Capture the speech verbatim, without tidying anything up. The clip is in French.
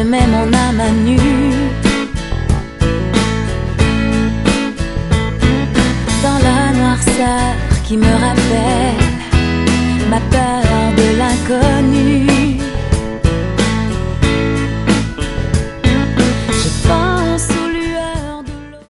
mets mon âme à nu. Dans la noirceur qui me rappelle ma peur